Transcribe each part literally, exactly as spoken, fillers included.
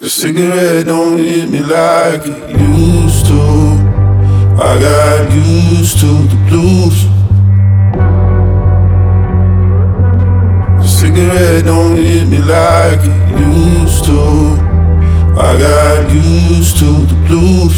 cigarette don't hit me like it used to. I got used to the blues. The cigarette don't hit me like it used to. I got used to the blues.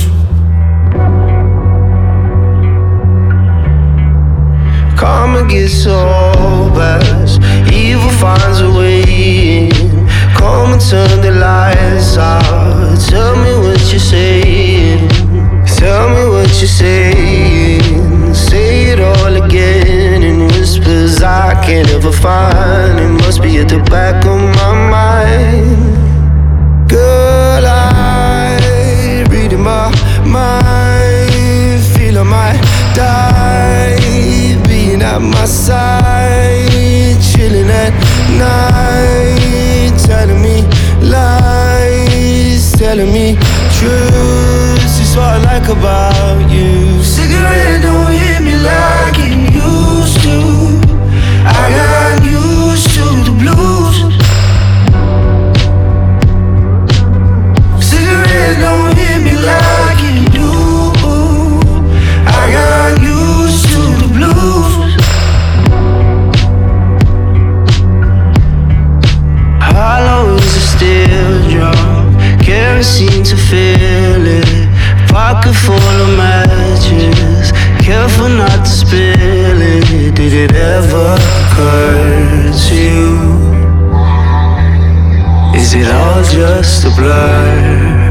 Karma gets so fast, evil finds a way in. Come and turn the lights out. Tell me what you're saying. Tell me what you're saying. Say it all again in whispers I can't ever find. It must be at the back of my mind. Girl, I read in my mind, feel I might die. Being at my side, chilling at night, telling me lies, telling me truths. It's what I like about you. Cigarette don't hit me like it used to. I got used to the blues. Cigarette don't hit me like it do. I got used to the blues. Hollow is a steel drum, kerosene to fill it. Pocket full of matches, careful not to spill it. Did it ever occur to you? Is it all just a blur?